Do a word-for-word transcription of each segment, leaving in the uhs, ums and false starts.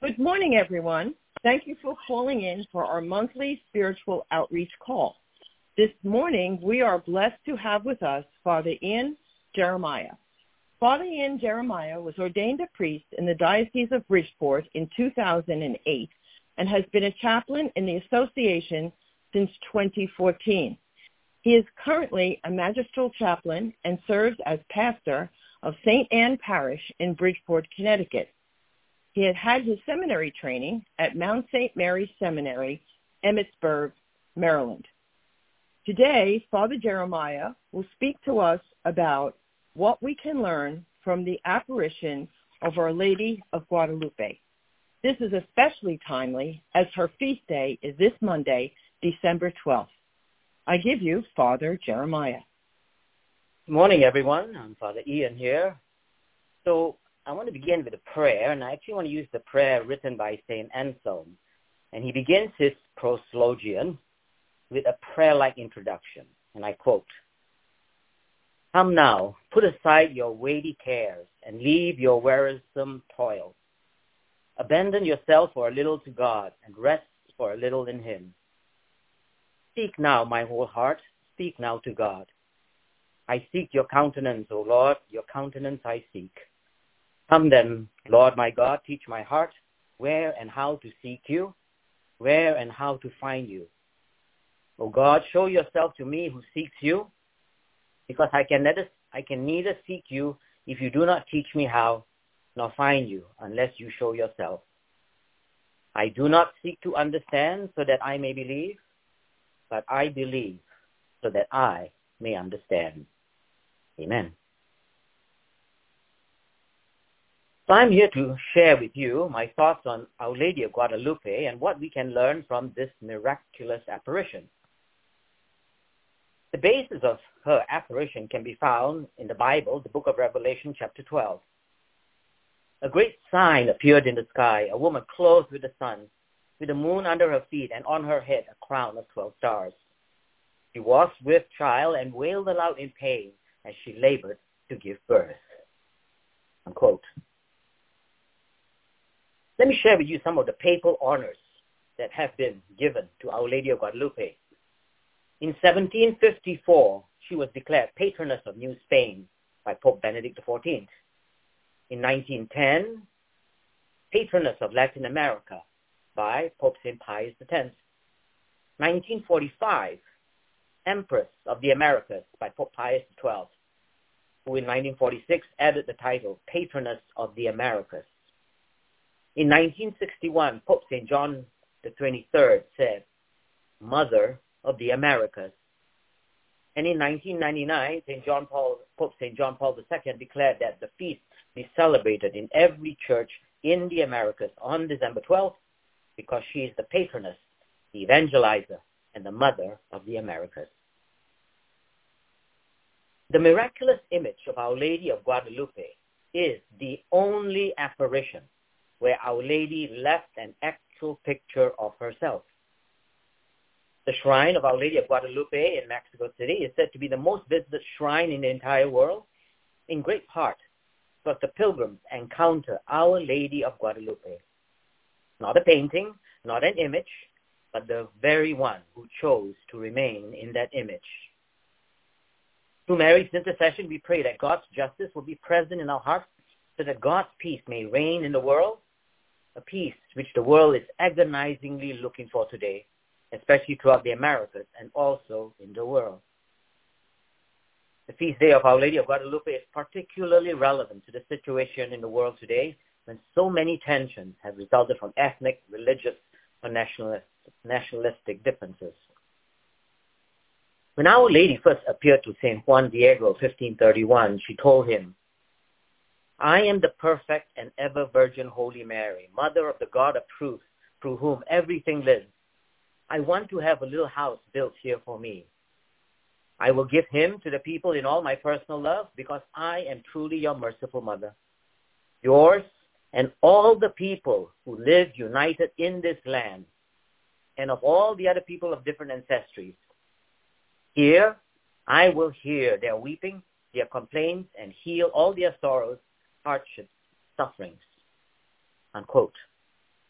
Good morning, everyone. Thank you for calling in for our monthly spiritual outreach call. This morning, we are blessed to have with us Father Ian Jeremiah. Father Ian Jeremiah was ordained a priest in the Diocese of Bridgeport in two thousand eight and has been a chaplain in the association since twenty fourteen. He is currently a magistral chaplain and serves as pastor of Saint Anne Parish in Bridgeport, Connecticut. He had had his seminary training at Mount Saint Mary's Seminary, Emmitsburg, Maryland. Today, Father Jeremiah will speak to us about what we can learn from the apparition of Our Lady of Guadalupe. This is especially timely as her feast day is this Monday, December twelfth. I give you Father Jeremiah. Good morning, everyone. I'm Father Ian here. So I want to begin with a prayer, and I actually want to use the prayer written by Saint Anselm. And he begins his proslogion with a prayer-like introduction, and I quote, "Come now, put aside your weighty cares and leave your wearisome toil. Abandon yourself for a little to God and rest for a little in him. Speak now, my whole heart, speak now to God. I seek your countenance, O Lord, your countenance I seek. Come then, Lord my God, teach my heart where and how to seek you, where and how to find you. O God, show yourself to me who seeks you, because I can neither, I can neither seek you if you do not teach me how, nor find you unless you show yourself. I do not seek to understand so that I may believe, but I believe so that I may understand." Amen. So I'm here to share with you my thoughts on Our Lady of Guadalupe and what we can learn from this miraculous apparition. The basis of her apparition can be found in the Bible, the book of Revelation, chapter twelve. A great sign appeared in the sky, a woman clothed with the sun, with the moon under her feet, and on her head a crown of twelve stars. She was with child and wailed aloud in pain as she labored to give birth. Unquote. Let me share with you some of the papal honors that have been given to Our Lady of Guadalupe. In seventeen fifty-four, she was declared Patroness of New Spain by Pope Benedict the fourteenth. In nineteen ten, Patroness of Latin America by Pope Saint Pius the tenth. nineteen forty-five, Empress of the Americas by Pope Pius the twelfth, who in nineteen forty-six added the title Patroness of the Americas. In nineteen sixty-one, Pope Saint John the twenty-third said, Mother of the Americas. And in nineteen ninety-nine, Saint John Paul, Pope Saint John Paul the second declared that the feast be celebrated in every church in the Americas on December twelfth because she is the patroness, the evangelizer, and the mother of the Americas. The miraculous image of Our Lady of Guadalupe is the only apparition where Our Lady left an actual picture of herself. The shrine of Our Lady of Guadalupe in Mexico City is said to be the most visited shrine in the entire world, in great part because the pilgrims encounter Our Lady of Guadalupe. Not a painting, not an image, but the very one who chose to remain in that image. Through Mary's intercession, we pray that God's justice will be present in our hearts so that God's peace may reign in the world, a peace which the world is agonizingly looking for today, especially throughout the Americas and also in the world. The feast day of Our Lady of Guadalupe is particularly relevant to the situation in the world today when so many tensions have resulted from ethnic, religious, or nationalist, nationalistic differences. When Our Lady first appeared to Saint Juan Diego, fifteen thirty-one, she told him, I am the perfect and ever Virgin Holy Mary, Mother of the God of truth, through whom everything lives. I want to have a little house built here for me. I will give him to the people in all my personal love because I am truly your merciful mother. Yours and all the people who live united in this land and of all the other people of different ancestries. Here I will hear their weeping, their complaints, and heal all their sorrows, hardships, sufferings. Unquote.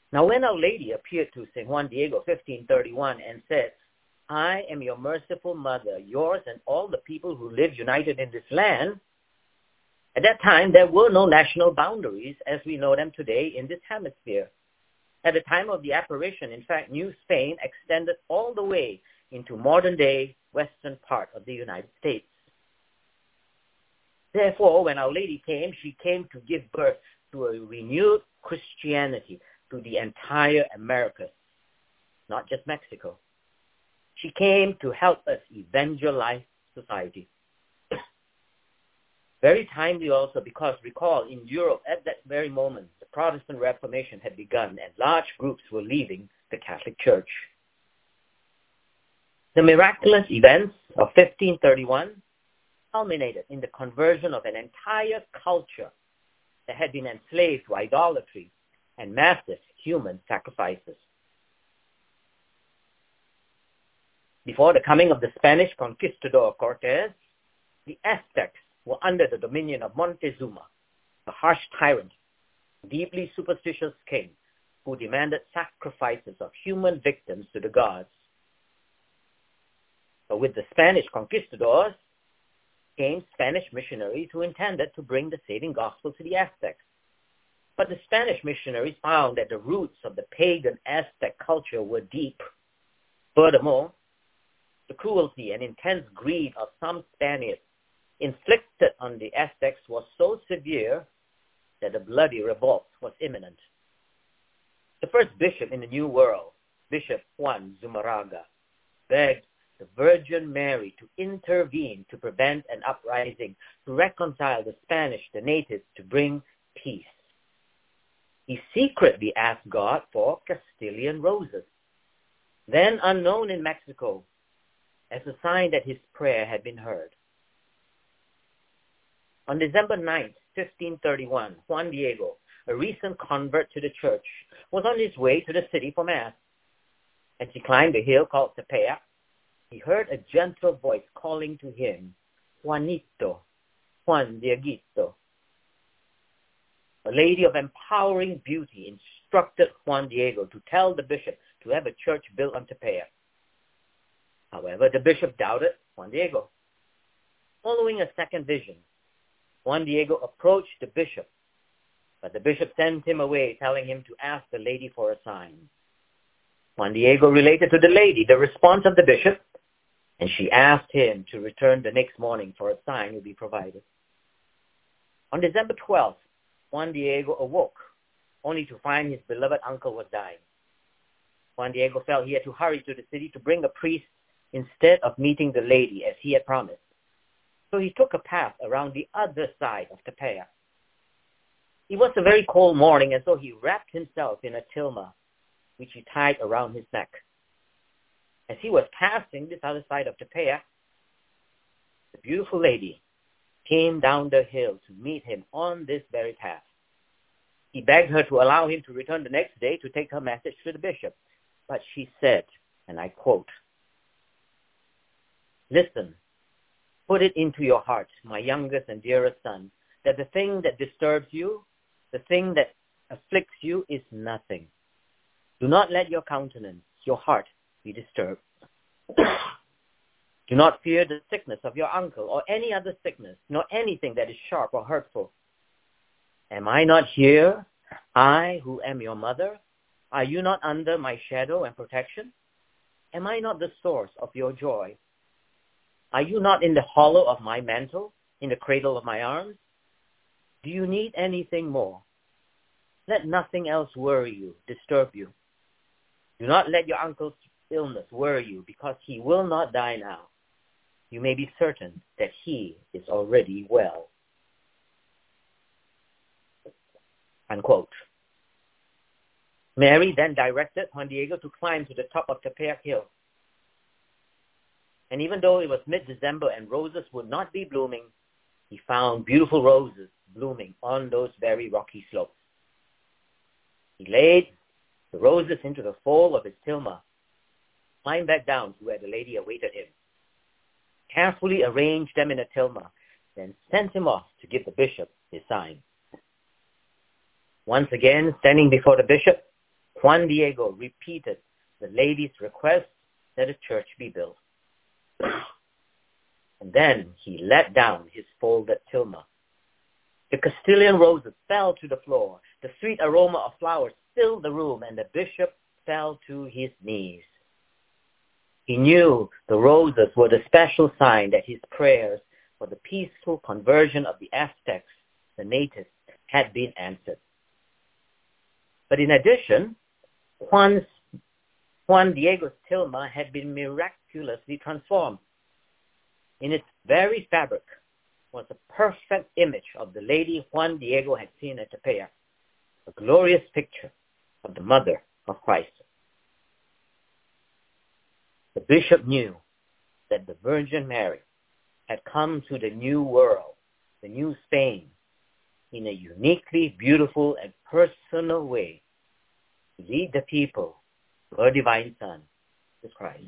Now when Our Lady appeared to Saint Juan Diego, fifteen thirty-one, and said, I am your merciful mother, yours and all the people who live united in this land, at that time there were no national boundaries as we know them today in this hemisphere. At the time of the apparition, in fact, New Spain extended all the way into modern-day western part of the United States. Therefore, when Our Lady came, she came to give birth to a renewed Christianity to the entire Americas, not just Mexico. She came to help us evangelize society. Very timely also because, recall, in Europe at that very moment, the Protestant Reformation had begun and large groups were leaving the Catholic Church. The miraculous events of fifteen thirty-one culminated in the conversion of an entire culture that had been enslaved to idolatry and massive human sacrifices. Before the coming of the Spanish conquistador Cortés, the Aztecs were under the dominion of Montezuma, a harsh tyrant, deeply superstitious king who demanded sacrifices of human victims to the gods. But with the Spanish conquistadors came Spanish missionaries who intended to bring the saving gospel to the Aztecs. But the Spanish missionaries found that the roots of the pagan Aztec culture were deep. Furthermore, the cruelty and intense greed of some Spaniards inflicted on the Aztecs was so severe that a bloody revolt was imminent. The first bishop in the New World, Bishop Juan Zumarraga, begged the Virgin Mary to intervene to prevent an uprising, to reconcile the Spanish, the natives, to bring peace. He secretly asked God for Castilian roses, then unknown in Mexico, as a sign that his prayer had been heard. On December ninth, fifteen thirty-one, Juan Diego, a recent convert to the church, was on his way to the city for Mass. As he climbed a hill called Tepeyac, he heard a gentle voice calling to him, Juanito, Juan Dieguito. A lady of empowering beauty instructed Juan Diego to tell the bishop to have a church built on Tepeyac. However, the bishop doubted Juan Diego. Following a second vision, Juan Diego approached the bishop, but the bishop sent him away, telling him to ask the lady for a sign. Juan Diego related to the lady the response of the bishop, and she asked him to return the next morning for a sign would be provided. On December twelfth, Juan Diego awoke, only to find his beloved uncle was dying. Juan Diego felt he had to hurry to the city to bring a priest instead of meeting the lady as he had promised. So he took a path around the other side of Tepeyac. It was a very cold morning, and so he wrapped himself in a tilma, which he tied around his neck. As he was passing this other side of Tepeyac, the beautiful lady came down the hill to meet him on this very path. He begged her to allow him to return the next day to take her message to the bishop. But she said, and I quote, "Listen, put it into your heart, my youngest and dearest son, that the thing that disturbs you, the thing that afflicts you is nothing. Do not let your countenance, your heart, be disturbed. Do not fear the sickness of your uncle or any other sickness, nor anything that is sharp or hurtful. Am I not here, I who am your mother? Are you not under my shadow and protection? Am I not the source of your joy? Are you not in the hollow of my mantle, in the cradle of my arms? Do you need anything more? Let nothing else worry you, disturb you. Do not let your uncle's illness worry you, because he will not die now. You may be certain that he is already well." Unquote. Mary then directed Juan Diego to climb to the top of Tepeyac Hill. And even though it was mid-December and roses would not be blooming, he found beautiful roses blooming on those very rocky slopes. He laid the roses into the fold of his tilma, climbed back down to where the lady awaited him, carefully arranged them in a tilma, then sent him off to give the bishop his sign. Once again, standing before the bishop, Juan Diego repeated the lady's request that a church be built. And then he let down his folded tilma. The Castilian roses fell to the floor. The sweet aroma of flowers filled the room, and the bishop fell to his knees. He knew the roses were the special sign that his prayers for the peaceful conversion of the Aztecs, the natives, had been answered. But in addition, Juan's, Juan Diego's tilma had been miraculously transformed. In its very fabric was a perfect image of the lady Juan Diego had seen at Tepeyac, a glorious picture of the mother of Christ. The bishop knew that the Virgin Mary had come to the new world, the new Spain, in a uniquely beautiful and personal way to lead the people to her divine Son, Jesus Christ.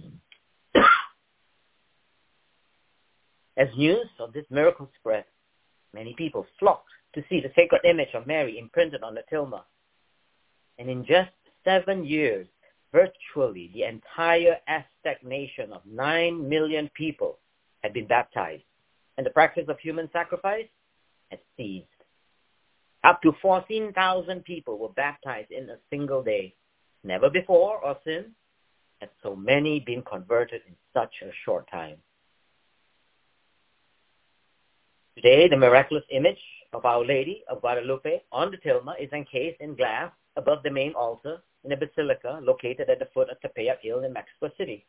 As news of this miracle spread, many people flocked to see the sacred image of Mary imprinted on the tilma. And in just seven years, virtually the entire Aztec nation of nine million people had been baptized, and the practice of human sacrifice had ceased. Up to fourteen thousand people were baptized in a single day. Never before or since had so many been converted in such a short time. Today, the miraculous image of Our Lady of Guadalupe on the tilma is encased in glass above the main altar in a basilica located at the foot of Tepeyac Hill in Mexico City.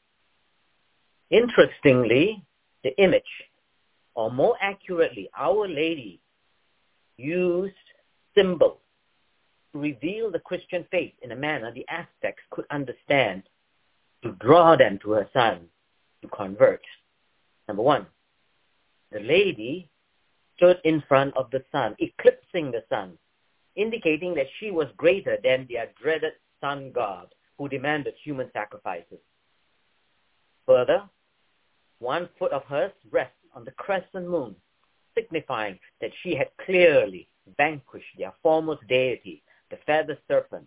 Interestingly, the image, or more accurately, Our Lady, used symbols to reveal the Christian faith in a manner the Aztecs could understand, to draw them to her Son, to convert. Number one, the Lady stood in front of the sun, eclipsing the sun, indicating that she was greater than their dreaded sun god who demanded human sacrifices. Further, one foot of hers rests on the crescent moon, signifying that she had clearly vanquished their foremost deity, the feather serpent.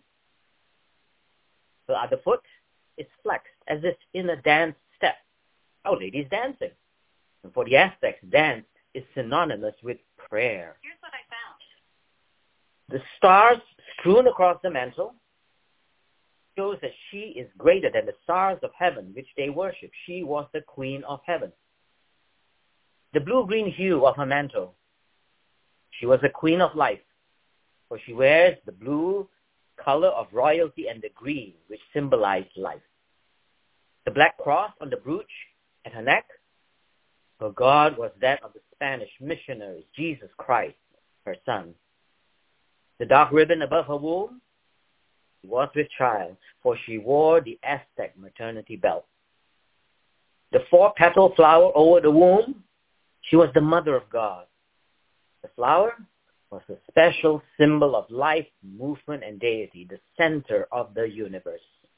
Her other foot is flexed as if in a dance step. Our Lady is dancing. And for the Aztecs, dance is synonymous with prayer. Here's what I found. The stars strewn across the mantle shows that she is greater than the stars of heaven which they worship. She was the Queen of Heaven. The blue-green hue of her mantle, she was the Queen of Life, for she wears the blue color of royalty and the green, which symbolize life. The black cross on the brooch at her neck, her God was that of the Spanish missionaries, Jesus Christ, her Son. The dark ribbon above her womb was with child, for she wore the Aztec maternity belt. The four-petal flower over the womb, she was the Mother of God. The flower was a special symbol of life, movement, and deity, the center of the universe.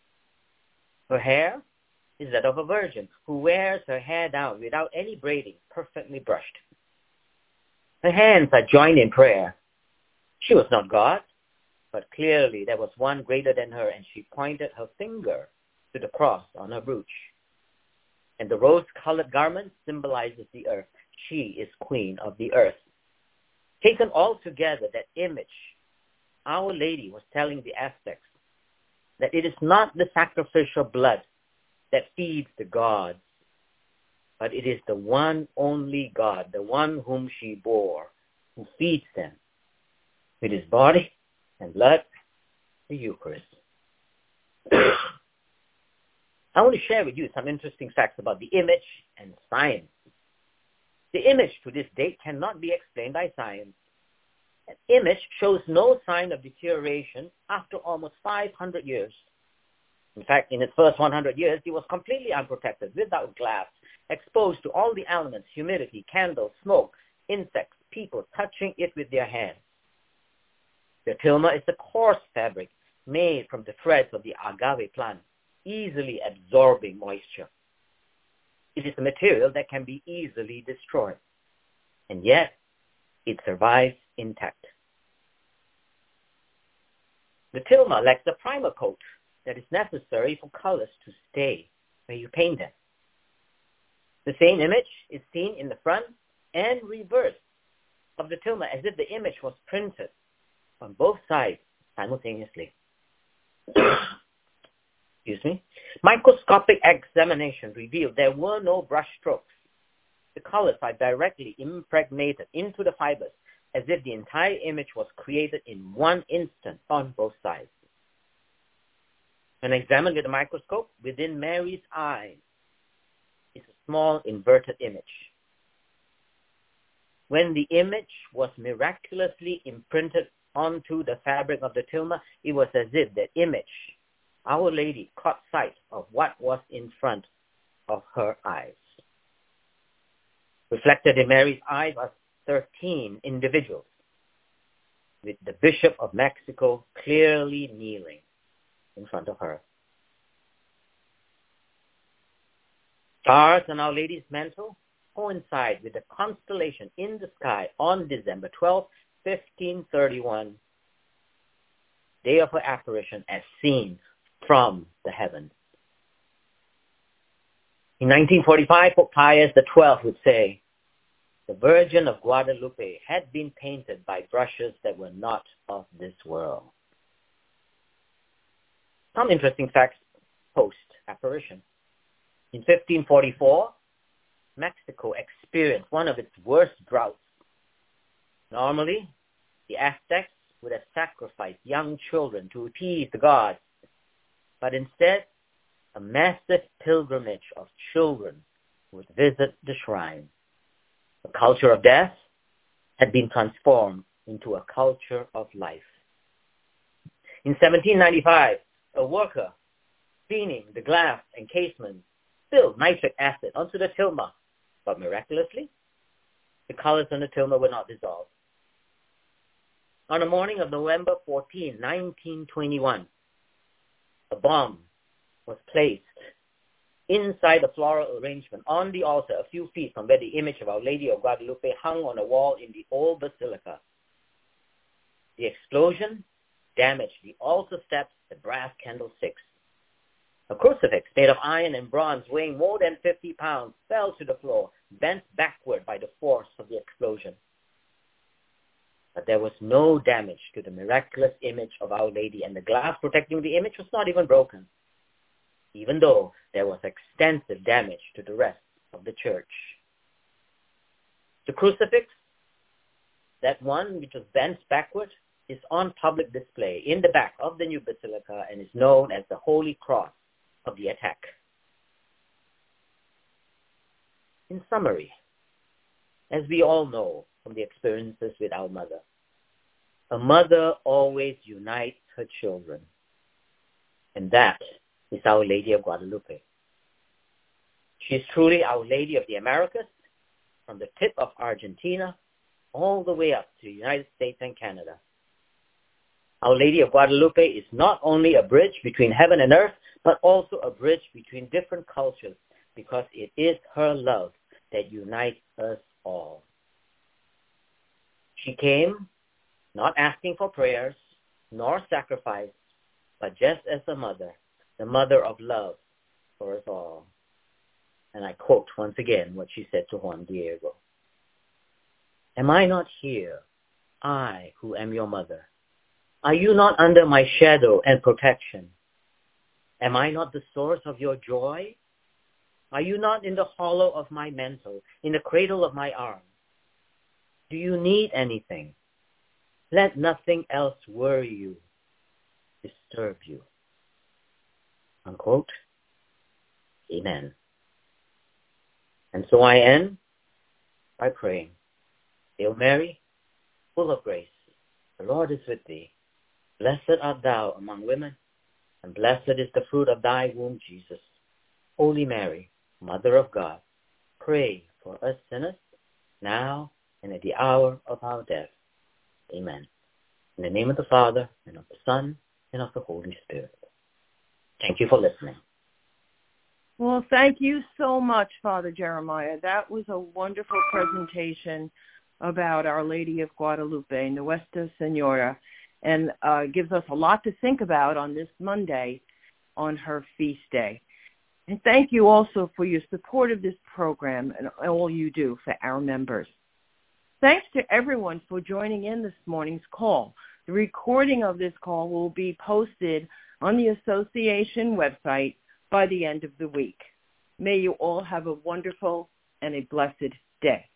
Her hair is that of a virgin who wears her hair down without any braiding, perfectly brushed. Her hands are joined in prayer. She was not God, but clearly there was one greater than her, and she pointed her finger to the cross on her brooch. And the rose-colored garment symbolizes the earth. She is Queen of the earth. Taken all together, that image, Our Lady was telling the Aztecs that it is not the sacrificial blood that feeds the gods, but it is the one only God, the one whom she bore, who feeds them with his body and blood, the Eucharist. I want to share with you some interesting facts about the image and science. The image to this date cannot be explained by science. An image shows no sign of deterioration after almost five hundred years. In fact, in its first one hundred years, it was completely unprotected, without glass, exposed to all the elements, humidity, candles, smoke, insects, people touching it with their hands. The tilma is a coarse fabric made from the threads of the agave plant, easily absorbing moisture. It is a material that can be easily destroyed, and yet it survives intact. The tilma lacks the primer coat that is necessary for colors to stay where you paint them. The same image is seen in the front and reverse of the tilma as if the image was printed on both sides simultaneously. Excuse me. Microscopic examination revealed there were no brush strokes. The colors are directly impregnated into the fibers as if the entire image was created in one instant on both sides. When examined with a microscope, within Mary's eye is a small inverted image. When the image was miraculously imprinted onto the fabric of the tilma, it was as if that image, Our Lady, caught sight of what was in front of her eyes. Reflected in Mary's eyes are thirteen individuals, with the Bishop of Mexico clearly kneeling in front of her. Stars on Our Lady's mantle coincide with the constellation in the sky on December twelfth, fifteen thirty-one, day of her apparition as seen from the heavens. In nineteen forty-five, Pope Pius the twelfth would say, the Virgin of Guadalupe had been painted by brushes that were not of this world. Some interesting facts post-apparition. In fifteen forty-four, Mexico experienced one of its worst droughts. Normally, the Aztecs would have sacrificed young children to appease the gods, but instead, a massive pilgrimage of children would visit the shrine. The culture of death had been transformed into a culture of life. In seventeen ninety-five, a worker cleaning the glass encasement spilled nitric acid onto the tilma, but miraculously, the colors on the tilma were not dissolved. On the morning of November fourteenth, nineteen twenty-one, a bomb was placed inside the floral arrangement on the altar a few feet from where the image of Our Lady of Guadalupe hung on a wall in the old basilica. The explosion damaged the altar steps, the brass candlesticks. A crucifix made of iron and bronze weighing more than fifty pounds fell to the floor, bent backward by the force of the explosion. But there was no damage to the miraculous image of Our Lady, and the glass protecting the image was not even broken, even though there was extensive damage to the rest of the church. The crucifix, that one which was bent backward, is on public display in the back of the new basilica and is known as the Holy Cross of the attack. In summary, as we all know from the experiences with our mother, a mother always unites her children, and that is Our Lady of Guadalupe. She is truly Our Lady of the Americas, from the tip of Argentina all the way up to the United States and Canada. Our Lady of Guadalupe is not only a bridge between heaven and earth, but also a bridge between different cultures, because it is her love that unites us all. She came not asking for prayers nor sacrifice, but just as a mother, the mother of love for us all. And I quote once again what she said to Juan Diego. Am I not here, I who am your mother? Are you not under my shadow and protection? Am I not the source of your joy? Are you not in the hollow of my mantle, in the cradle of my arm? Do you need anything? Let nothing else worry you, disturb you. Unquote. Amen. And so I end by praying, Hail Mary, full of grace, the Lord is with thee. Blessed art thou among women, and blessed is the fruit of thy womb, Jesus. Holy Mary, Mother of God, pray for us sinners, now and at the hour of our death. Amen. In the name of the Father, and of the Son, and of the Holy Spirit. Thank you for listening. Well, thank you so much, Father Jeremiah. That was a wonderful presentation about Our Lady of Guadalupe, Nuestra Senora. and uh, gives us a lot to think about on this Monday on her feast day. And thank you also for your support of this program and all you do for our members. Thanks to everyone for joining in this morning's call. The recording of this call will be posted on the association website by the end of the week. May you all have a wonderful and a blessed day.